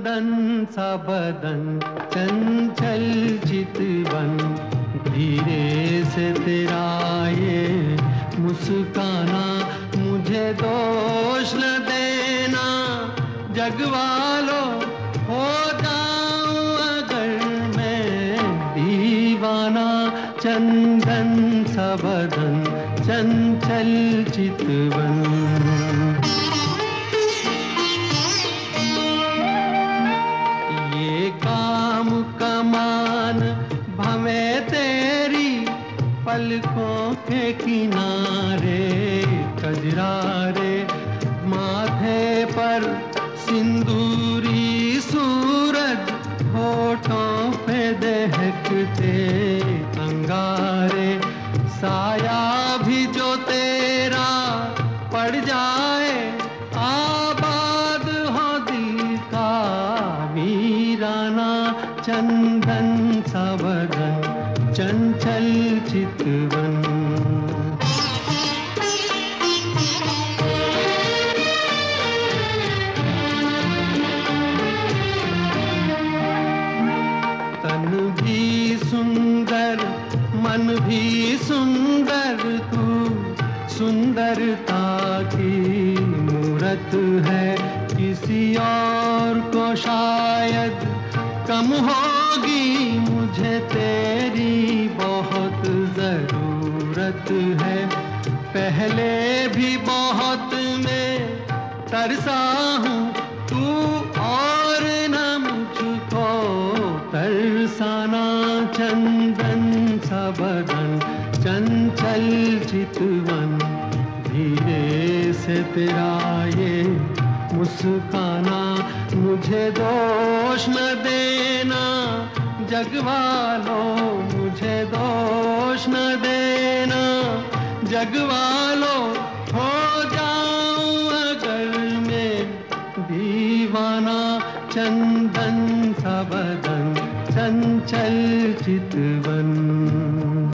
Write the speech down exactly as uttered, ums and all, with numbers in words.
चंदन सा बदन चंचल चितवन, धीरे से तेरा ये मुस्काना मुझे दोष न देना। जगवालो हो जाऊं अगर मैं दीवाना, चंदन सा बदन चंचल चितवन। ये काम कमान भवे तेरी पलकों के किनारे, कजरारे माथे पर सिंदूरी सूरज, होठों पे दहकते अंगारे। साया भी जो तेरा पड़ जाए, आबाद हो दिल का वीराना। चंदन सा बदन चंचल चितवन। तन भी सुंदर मन भी सुंदर, तू सुंदरता की मूरत है। किसी और को शायद कम होगी, मुझे तेरी बहुत जरूरत है। पहले भी बहुत मैं तरसा हूँ, तू और न मुझको तरसाना। चंदन सा बदन चंचल चितवन, धीरे से तेरा ये मुस्काना मुझे दोष न देना। जगवालो मुझे दोष न देना। जगवालो हो जाऊं अगर मैं दीवाना, चंदन सा बदन चंचल चितवन।